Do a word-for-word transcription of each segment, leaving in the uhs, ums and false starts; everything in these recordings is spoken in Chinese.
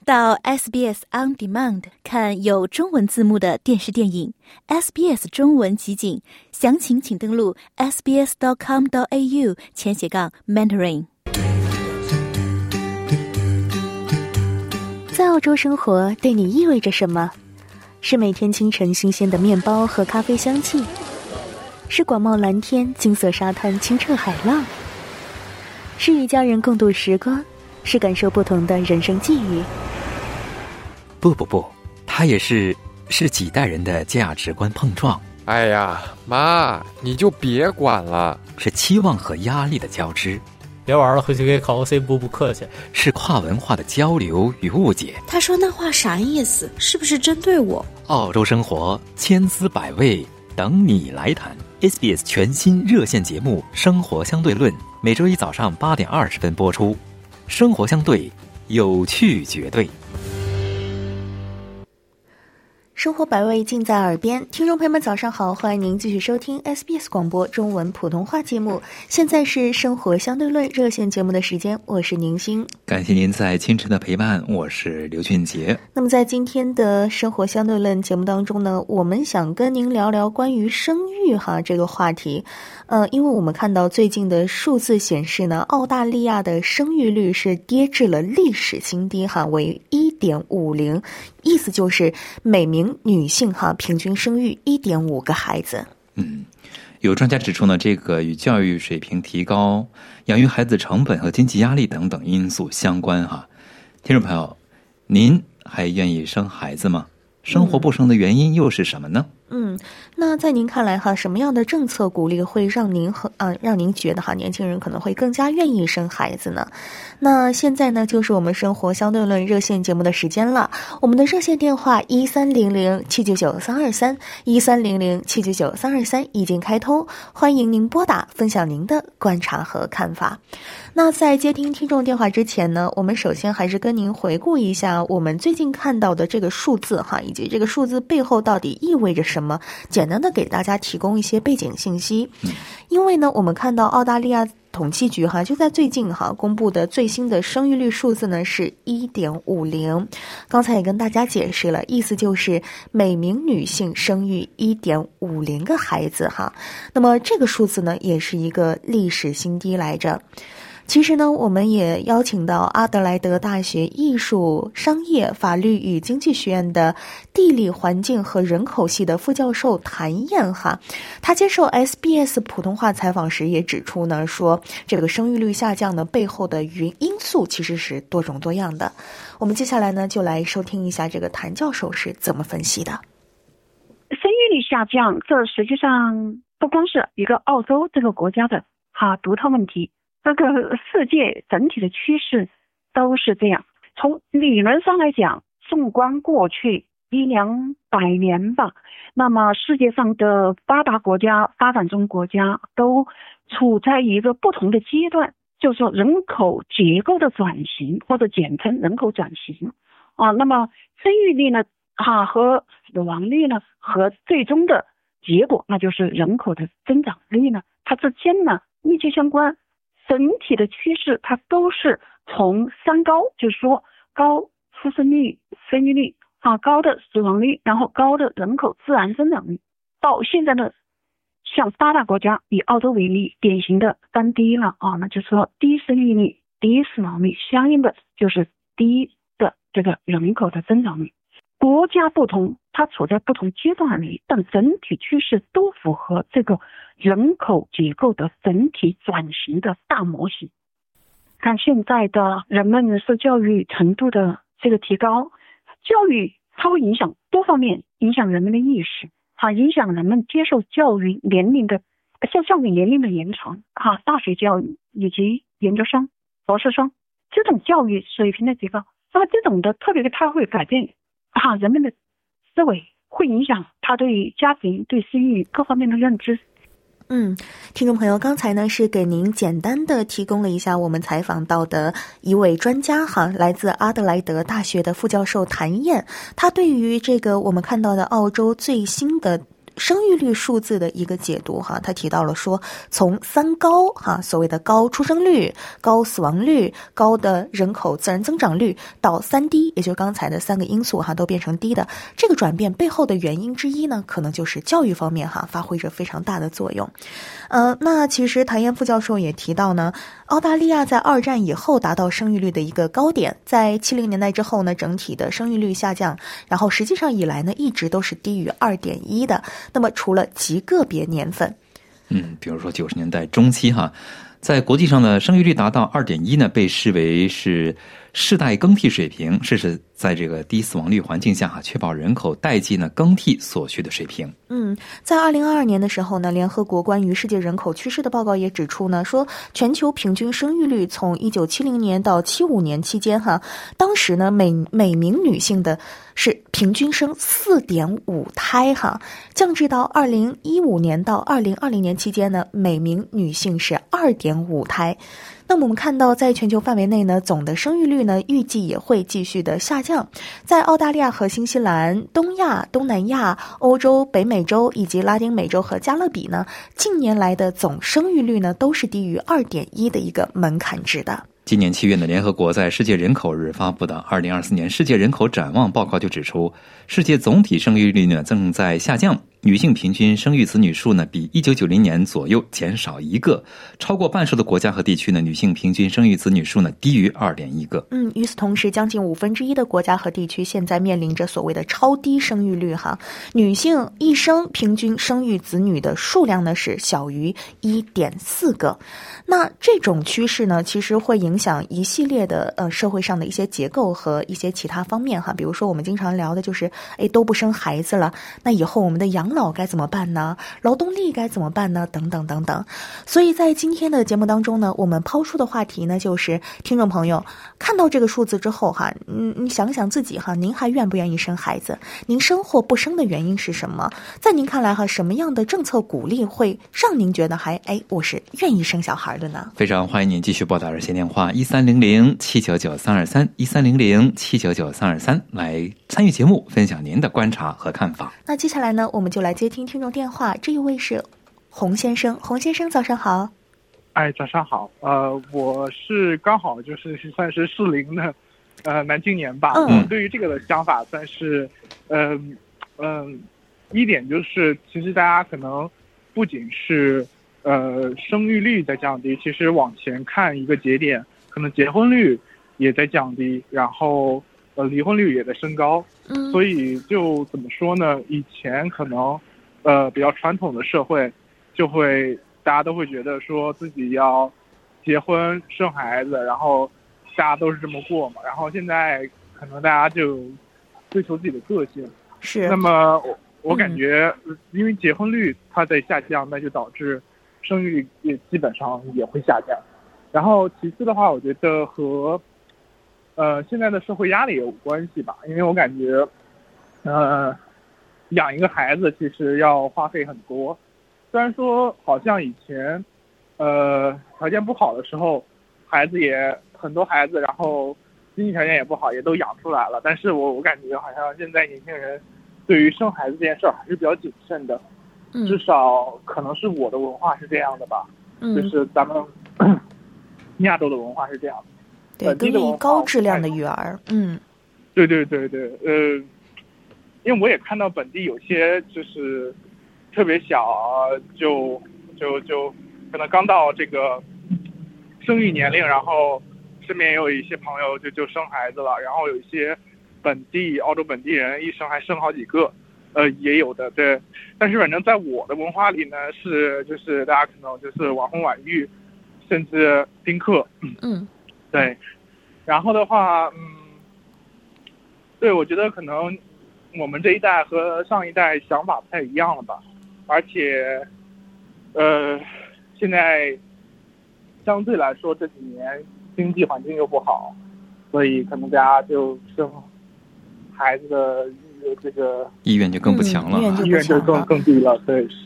到 S B S On Demand 看有中文字幕的电视电影 S B S 中文集锦，详情请登录 s b s dot com dot a u 前斜杠 mentoring。 在澳洲生活对你意味着什么？是每天清晨新鲜的面包和咖啡香气，是广袤蓝天、金色沙滩、清澈海浪，是与家人共度时光，是感受不同的人生际遇。 不不不，它也是是几代人的价值观碰撞。 哎呀，妈，你就别管了。 是期望和压力的交织。 别玩了，回去给考个 C 补补课去。 是跨文化的交流与误解。 他说那话啥意思？是不是针对我？ 澳洲生活千滋百味，等你来谈。 S B S 全新热线节目《生活相对论》，每周一早上八点二十分播出。生活相对，有趣绝对。 生活百味尽在耳边，听众朋友们早上好，欢迎您继续收听 S B S 广播中文普通话节目。现在是生活相对论热线节目的时间，我是宁欣。 感谢您在清晨的陪伴，我是刘俊杰。 那么在今天的生活相对论节目当中呢，我们想跟您聊聊关于生育哈这个话题。呃，因为我们看到最近的数字显示呢，澳大利亚的生育率是跌至了历史新低哈，为 一点五零， 意思就是每名女性哈平均生育 一点五个孩子。 嗯，有专家指出呢，这个与教育水平提高、养育孩子成本和经济压力等等因素相关哈。听众朋友，您还愿意生孩子吗？生活不生的原因又是什么呢？ 嗯，那在您看来哈，什么样的政策鼓励会让您和啊让您觉得哈年轻人可能会更加愿意生孩子呢？那现在呢，就是我们生活相对论热线节目的时间了。我们的热线电话一三零零七九九三二三一三零零七九九三二三已经开通，欢迎您拨打分享您的观察和看法。那在接听听众电话之前呢，我们首先还是跟您回顾一下我们最近看到的这个数字哈，以及这个数字背后到底意味着什么，简单的给大家提供一些背景信息。因为呢，我们看到澳大利亚统计局哈就在最近哈公布的最新的生育率数字呢是 一点五零， 刚才也跟大家解释了，意思就是每名女性生育 一点五零 个孩子哈。那么这个数字呢也是一个历史新低来着。其实呢，我们也邀请到阿德莱德大学艺术、商业、法律与经济学院的地理环境和人口系的副教授谭燕哈，他接受 S B S 普通话采访时也指出呢，说这个生育率下降的背后的原因素其实是多种多样的。我们接下来呢，就来收听一下这个谭教授是怎么分析的。 生育率下降，这实际上不光是一个澳洲这个国家的哈独特问题。这个世界整体的趋势都是这样。从理论上来讲，纵观过去一两百年吧，那么世界上的发达国家、发展中国家都处在一个不同的阶段，就是说人口结构的转型，或者简称人口转型啊。那么生育率呢，啊和死亡率呢，和最终的结果，那就是人口的增长率呢，它之间呢密切相关。整体的趋势它都是从三高，就是说高出生率、生育率啊，高的死亡率，然后高的人口自然增长率，到现在的像发达国家以澳洲为例，典型的单低了啊，那就是说低生育率、低死亡率，相应的就是低的这个人口的增长率。国家不同，它处在不同阶段里，但整体趋势都符合这个人口结构的整体转型的大模型。看现在的人们受教育程度的这个提高，教育它会影响多方面，影响人们的意识，啊，影响人们接受教育年龄的，像教育年龄的延长，啊，大学教育以及研究生、博士生这种教育水平的提高，那么这种的特别的它会改变啊人们的思维，会影响他对家庭、对生育各方面的认知。 嗯，听众朋友，刚才呢是给您简单的提供了一下我们采访到的一位专家哈，来自阿德莱德大学的副教授谭燕，他对于这个我们看到的澳洲最新的生育率数字的一个解读哈，他提到了说，从三高哈，所谓的高出生率、高死亡率、高的人口自然增长率，到三低，也就是刚才的三个因素哈，都变成低的。这个转变背后的原因之一呢，可能就是教育方面哈，发挥着非常大的作用。呃，那其实谭燕副教授也提到呢，澳大利亚在二战以后达到生育率的一个高点，在七零年代之后呢，整体的生育率下降，然后实际上以来呢，一直都是低于二点一的。那么除了极个别年份， 嗯，比如说九十年代中期哈，在国际上的生育率达到二点一呢，被视为是世代更替水平，是是在这个低死亡率环境下哈，确保人口代际呢更替所需的水平。 嗯，在二零二二年的时候呢，联合国关于世界人口趋势的报告也指出呢，说全球平均生育率从一九七零年到七五年期间哈，当时呢每每名女性的是平均生四点五胎哈，降至到二零一五年到二零二零年期间呢，每名女性是二点五胎。那么我们看到，在全球范围内呢，总的生育率呢，预计也会继续的下降。在澳大利亚和新西兰、东亚、东南亚、欧洲、北美洲以及拉丁美洲和加勒比呢，近年来的总生育率呢，都是低于二点一的一个门槛值的。 今年七月呢，联合国在世界人口日发布的二零二四年世界人口展望报告就指出，世界总体生育率呢正在下降，女性平均生育子女数呢比一九九零年左右减少一个，超过半数的国家和地区呢，女性平均生育子女数呢低于二点一个。 嗯，与此同时，将近五分之一的国家和地区现在面临着所谓的超低生育率哈，女性一生平均生育子女的数量呢是小于一点四个。那这种趋势呢，其实会影响一系列的呃社会上的一些结构和一些其他方面哈，比如说我们经常聊的就是，哎，都不生孩子了，那以后我们的养老该怎么办呢？劳动力该怎么办呢？等等等等。所以在今天的节目当中呢，我们抛出的话题呢，就是听众朋友看到这个数字之后哈，嗯，你想想自己哈，您还愿不愿意生孩子？您生或不生的原因是什么？在您看来哈，什么样的政策鼓励会让您觉得还哎，我是愿意生小孩的呢？ 非常欢迎您继续拨打热线电话一三零零七九九三二三一三零零七九九三二三来参与节目，分享您的观察和看法。 那接下来呢，我们就来接听听众电话。这一位是洪先生，洪先生早上好。 哎，早上好。呃，我是刚好就是算是适龄的，呃，男青年吧。 嗯。 我对于这个的想法算是，嗯、呃、嗯、呃，一点就是，其实大家可能不仅是呃生育率在降低，其实往前看一个节点，可能结婚率也在降低，然后呃离婚率也在升高。 嗯。 所以就怎么说呢？以前可能呃比较传统的社会，就会大家都会觉得说自己要结婚生孩子，然后大家都是这么过嘛。然后现在可能大家就追求自己的个性。 是。 那么我我感觉，因为结婚率它在下降，那就导致生育率也基本上也会下降。然后其次的话，我觉得和呃现在的社会压力也有关系吧。因为我感觉，呃，养一个孩子其实要花费很多。虽然说好像以前，呃，条件不好的时候，孩子也很多孩子，然后经济条件也不好，也都养出来了。但是我我感觉好像现在年轻人对于生孩子这件事儿还是比较谨慎的， 嗯， 至少可能是我的文化是这样的吧， 嗯， 就是咱们亚洲的文化是这样的， 对，更以高质量的育儿，嗯， 对对对对，呃，因为我也看到本地有些就是特别小，就就就可能刚到这个生育年龄，然后身边也有一些朋友就就生孩子了，然后有一些本地澳洲本地人一生还生好几个，呃，也有的，对。但是反正在我的文化里呢，是就是大家可能就是晚婚晚育，甚至丁克， 嗯， 对。然后的话，嗯，对，我觉得可能我们这一代和上一代想法不太一样了吧。而且，呃，现在相对来说这几年经济环境又不好，所以可能大家就生孩子的这个意愿就更不强了， 嗯、意愿就意愿就更更低了。对，是。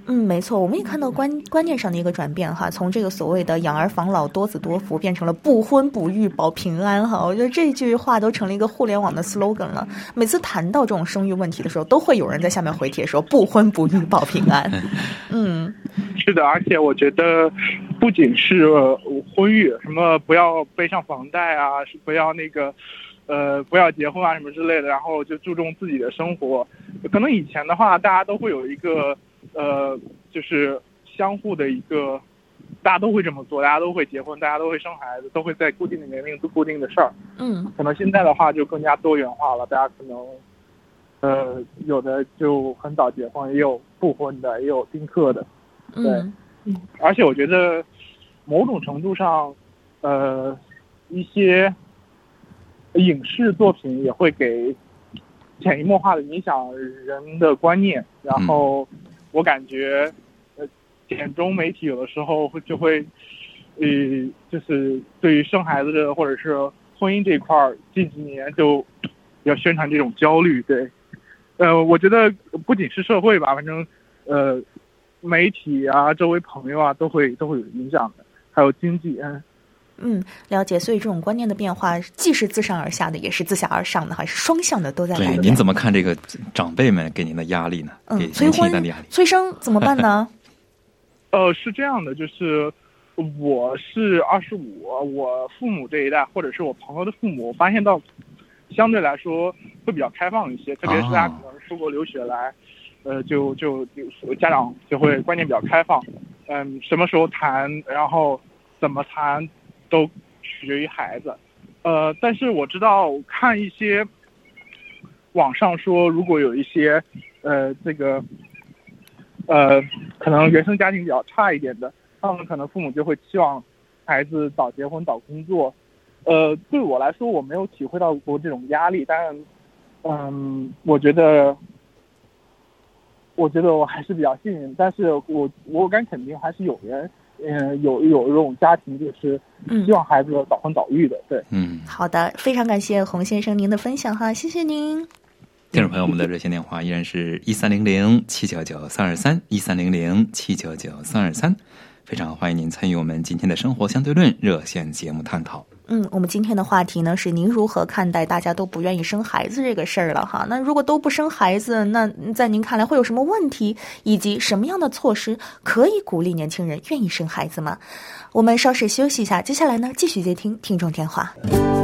嗯，没错，我们也看到观观念上的一个转变哈，从这个所谓的养儿防老、多子多福，变成了不婚不育保平安哈。我觉得这句话都成了一个互联网的 slogan 了。每次谈到这种生育问题的时候，都会有人在下面回帖说不婚不育保平安。嗯， 是的，而且我觉得不仅是婚育，什么不要背上房贷啊，是不要那个。呃，不要结婚啊什么之类的，然后就注重自己的生活。可能以前的话，大家都会有一个呃，就是相互的一个，大家都会这么做，大家都会结婚，大家都会生孩子，都会在固定的年龄做固定的事儿。 嗯， 可能现在的话就更加多元化了，大家可能呃有的就很早结婚，也有不婚的，也有丁克的。对， 嗯， 而且我觉得某种程度上，呃，一些。影视作品也会给潜移默化的影响人的观念，然后我感觉，呃，简中媒体有的时候会就会，呃，就是对于生孩子的或者是婚姻这一块儿，近几年就要宣传这种焦虑。对，呃，我觉得不仅是社会吧，反正呃，媒体啊、周围朋友啊都会都会有影响的，还有经济，嗯。 嗯，了解。所以这种观念的变化，既是自上而下的，也是自下而上的，还是双向的，都在改变。 对，您怎么看这个长辈们给您的压力呢？ 嗯， 给年轻一代的压力， 催生怎么办呢？ 呃，是这样的，就是我是二十五，我父母这一代，或者是我朋友的父母，我发现到相对来说会比较开放一些，特别是他可能出国留学来，哦、呃，就就就家长就会观念比较开放，嗯，什么时候谈，然后怎么谈。都取决于孩子，呃，但是我知道看一些网上说，如果有一些呃这个呃可能原生家庭比较差一点的，他们可能父母就会期望孩子早结婚早工作。呃，对我来说我没有体会到过这种压力，但嗯，我觉得我觉得我还是比较幸运，但是我我敢肯定还是有人。嗯，有有这种家庭就是希望孩子早婚早育的，对， 嗯， 好的，非常感谢洪先生您的分享哈，谢谢您。 听众朋友，我们的热线电话依然是一三零零七九九三二三一三零零七九九三二三，非常欢迎您参与我们今天的生活相对论热线节目探讨。 嗯，我们今天的话题呢是您如何看待大家都不愿意生孩子这个事儿了哈？那如果都不生孩子，那在您看来会有什么问题，以及什么样的措施可以鼓励年轻人愿意生孩子吗？我们稍事休息一下，接下来呢继续接听听众电话。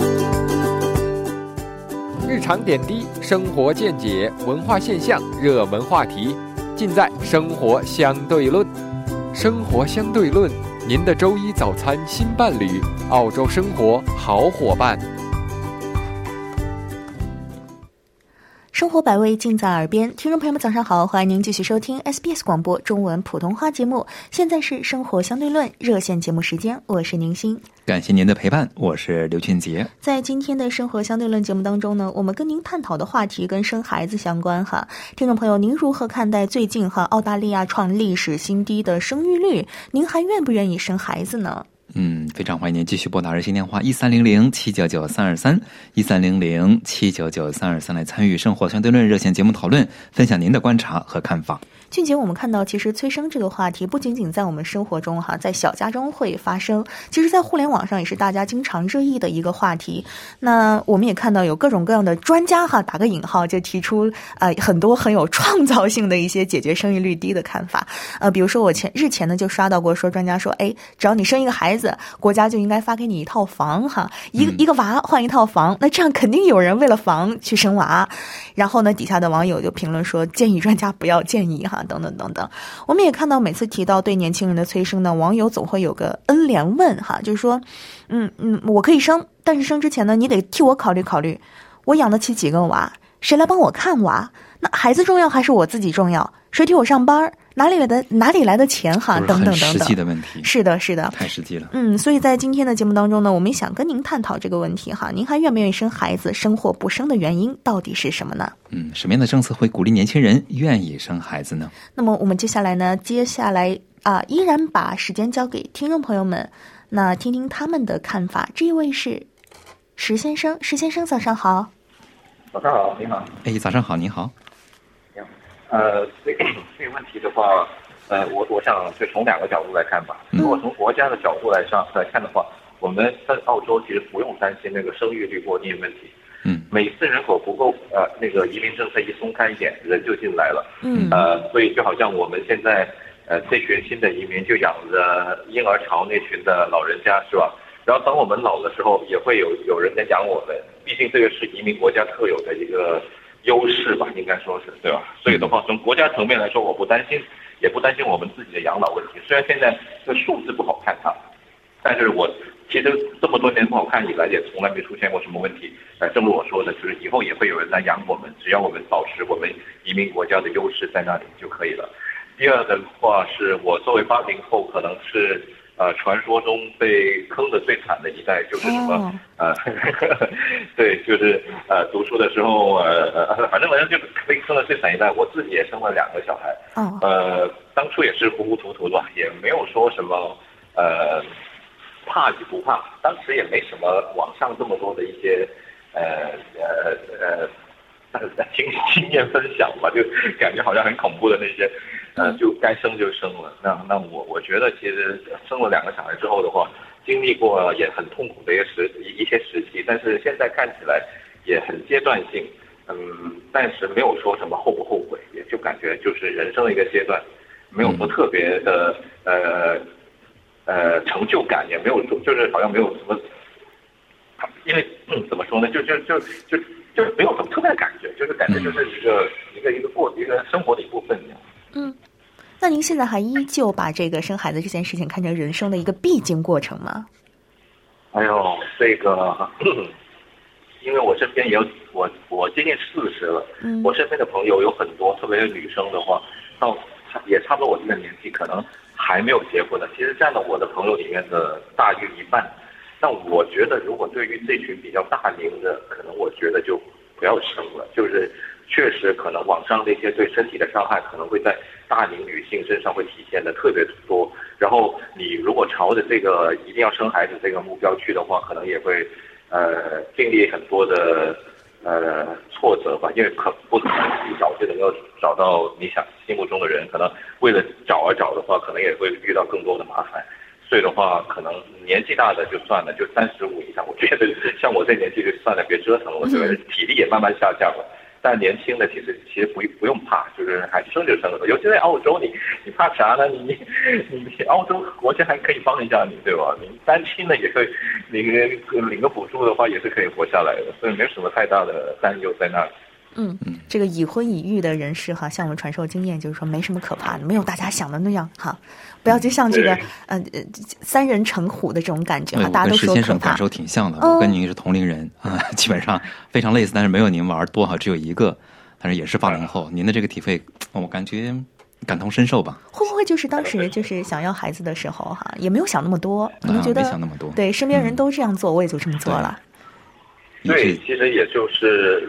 日常点滴、生活见解、文化现象、热门话题，尽在生活相对论。生活相对论，您的周一早餐新伴侣，澳洲生活好伙伴。 生活百味尽在耳边，听众朋友们早上好，欢迎您继续收听 S B S 广播中文普通话节目。现在是生活相对论热线节目时间，我是宁心。 感谢您的陪伴，我是刘俊杰。 在今天的生活相对论节目当中呢，我们跟您探讨的话题跟生孩子相关哈。听众朋友，您如何看待最近哈澳大利亚创历史新低的生育率？您还愿不愿意生孩子呢？ 嗯，非常欢迎您继续拨打热线电话一三零零七九九三二三一三零零七九九三二三来参与生活相对论热线节目讨论，分享您的观察和看法。 俊杰，我们看到其实催生这个话题不仅仅在我们生活中哈，在小家中会发生，其实在互联网上也是大家经常热议的一个话题。那我们也看到有各种各样的专家哈，打个引号就提出呃很多很有创造性的一些解决生育率低的看法。呃，比如说我前日前呢就刷到过说专家说，哎，只要你生一个孩子，国家就应该发给你一套房哈，一个、嗯、一个娃换一套房，那这样肯定有人为了房去生娃。然后呢，底下的网友就评论说，建议专家不要建议哈。等等等等，我们也看到每次提到对年轻人的催生呢，网友总会有个恩连问哈，就是说，嗯嗯，我可以生，但是生之前呢，你得替我考虑考虑，我养得起几个娃，谁来帮我看娃？那孩子重要还是我自己重要？谁替我上班？哪里来的哪里来的钱哈？等等等等， 实际的问题。 是的，是的， 太实际了。 嗯，所以在今天的节目当中呢，我们想跟您探讨这个问题哈。您还愿不愿意生孩子？生或不生的原因到底是什么呢？ 嗯，什么样的政策会鼓励年轻人愿意生孩子呢？ 那么我们接下来呢，接下来啊、呃，依然把时间交给听众朋友们，那听听他们的看法。这一位是石先生，石先生早上好。 早上好，你好。 哎，早上好，你好。 呃，这个这个问题的话， 呃，我我想就从两个角度来看吧。如果从国家的角度来上来看的话，我们在澳洲其实不用担心那个生育率过低的问题。 嗯， 每次人口不够，呃，那个移民政策一松开一点，人就进来了。 嗯， 呃，所以就好像我们现在，呃，这群新的移民就养着婴儿潮那群的老人家，是吧？然后等我们老的时候，也会有有人在养我们。毕竟这个是移民国家特有的一个优势吧，应该说是，对吧？所以的话，从国家层面来说，我不担心，也不担心我们自己的养老问题。虽然现在这数字不好看哈，但是我其实这么多年不好看以来，也从来没出现过什么问题。呃，正如我说的，就是以后也会有人来养我们，只要我们保持我们移民国家的优势在那里就可以了。第二的话，是我作为八零后，可能是呃传说中被坑的最惨的一代，就是什么、哦、呃，对，就是呃读书的时候呃呃，反正反正就被坑的最惨一代。我自己也生了两个小孩，哦、呃，当初也是糊糊涂涂的，也没有说什么呃。怕与不怕，当时也没什么网上这么多的一些呃呃呃经经验分享吧，就感觉好像很恐怖的那些，呃，就该生就生了。那那我我觉得其实生了两个小孩之后的话，经历过也很痛苦的一些时一些时期，但是现在看起来也很阶段性，嗯，但是没有说什么后不后悔，也就感觉就是人生的一个阶段，没有说特别的呃。呃，成就感也没有，就是好像没有什么，因为嗯，怎么说呢，就就就就就没有什么特别的感觉，就是感觉就是一个、嗯、一个一个过一个生活的一部分一样。 嗯，那您现在还依旧把这个生孩子这件事情看成人生的一个必经过程吗？ 哎呦，这个，因为我身边也有我我接近四十了、嗯，我身边的朋友有很多，特别是女生的话，到也差不多我这个年纪，可能还没有结婚的，其实占了我的朋友里面的大约一半。但我觉得，如果对于这群比较大龄的，可能我觉得就不要生了。就是确实可能网上那些对身体的伤害，可能会在大龄女性身上会体现的特别多。然后你如果朝着这个一定要生孩子这个目标去的话，可能也会呃经历很多的呃挫折吧，因为可不可能一早就能够找到你想心目中的人，可能为了找而找的话，可能也会遇到更多的麻烦。所以的话，可能年纪大的就算了，就三十五以上，我觉得像我这年纪就算了，别折腾了。我觉得体力也慢慢下降了。但年轻的其实其实不不用怕，就是还生就生了。尤其在澳洲，你你怕啥呢？你你你澳洲国家还可以帮一下你，对吧？你单亲的也可以，你领个补助的话也是可以活下来的，所以没有什么太大的担忧在那里。 嗯，这个已婚已育的人士哈，向我们传授经验，就是说没什么可怕的，没有大家想的那样哈，不要就像这个呃三人成虎的这种感觉哈，大家都说可怕。我跟石先生感受挺像的，我跟您是同龄人啊、嗯，基本上非常类似，但是没有您玩多哈，只有一个，但是也是八零后，您的这个体会，我感觉感同身受吧。 会不会就是当时就是想要孩子的时候哈，也没有想那么多，你觉得、 啊、没想那么多？ 对，身边人都这样做，嗯、我也就这么做了。 对，对其实也就是。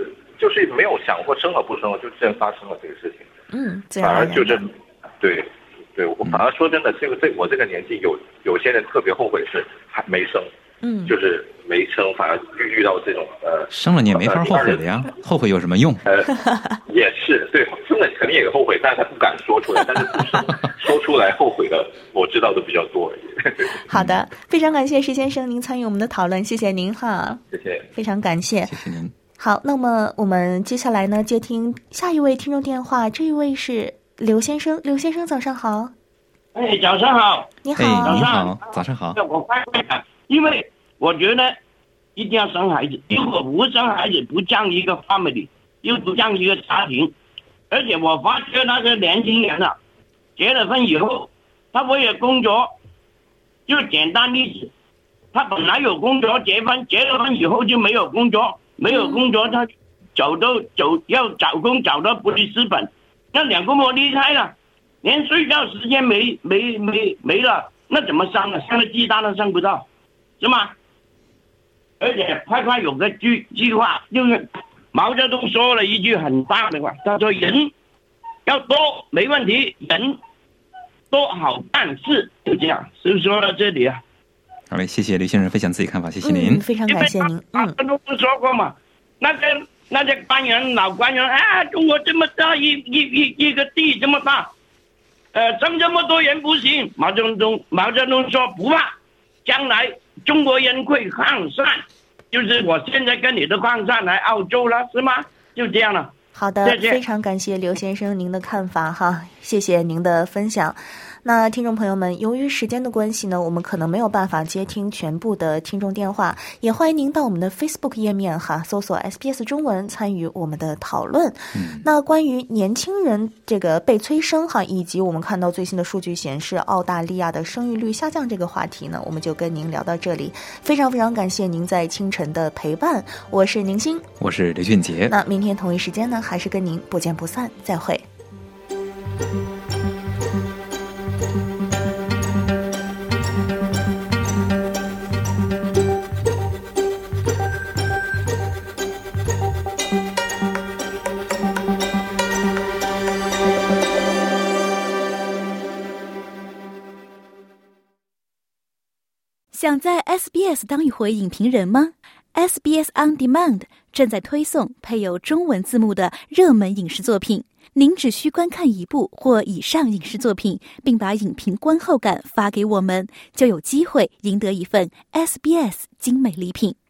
就是没有想过生了不生了，就这样发生了这个事情。 嗯， 反而就是，对，对我反而说真的，这个这我这个年纪有有些人特别后悔是还没生， 嗯， 就是没生，反而遇遇到这种呃生了你也没法后悔的呀，呃、后悔有什么用？ 呃，也是对，生了肯定也后悔，但是他不敢说出来，但是不生说出来后悔的，我知道的比较多而已。 好的，非常感谢石先生您参与我们的讨论，谢谢您哈， 谢谢， 非常感谢， 谢谢您。 好，那么我们接下来呢，接听下一位听众电话。这一位是刘先生，刘先生早上好。 哎，早上好。 你好， 哎、你好，早上好。 我快快讲，因为我觉得一定要生孩子，如果不生孩子，不降一个 family， 又不降一个家庭。而且我发觉那些年轻人啊，结了婚以后，他为了工作，就简单例子，他本来有工作，结婚结了婚以后就没有工作。没有工作，他走都走要找工找到布里斯本，那两公婆离开了，连睡觉时间没没没没了，那怎么生啊？生了鸡蛋都生不到，是吗？而且快快有个句句话，就是毛泽东说了一句很大的话，他说人要多没问题，人多好办事，就这样，是不是说到这里啊？ 好嘞，谢谢刘先生分享自己看法，谢谢您。 嗯、非常感谢您。 嗯，都不说过嘛，那些那些官员老官员啊，中国这么大一一一一个地这么大， 呃，增这么多人不行。毛泽东毛泽东说不怕，将来中国人会扩散，就是我现在跟你的扩散来澳洲了，是吗？就这样了。 好的， 谢谢非常感谢刘先生您的看法哈，谢谢您的分享。那听众朋友们，由于时间的关系呢，我们可能没有办法接听全部的听众电话，也欢迎您到我们的 Facebook 页面哈，搜索 S B S 中文参与我们的讨论。嗯、那关于年轻人这个被催生哈，以及我们看到最新的数据显示澳大利亚的生育率下降这个话题呢，我们就跟您聊到这里。非常非常感谢您在清晨的陪伴，我是宁欣， 我是刘俊杰。 那明天同一时间呢，还是跟您不见不散，再会。 想在 S B S 当一回影评人吗？ S B S On Demand 正在推送配有中文字幕的热门影视作品，您只需观看一部或以上影视作品，并把影评观后感发给我们，就有机会赢得一份 S B S 精美礼品。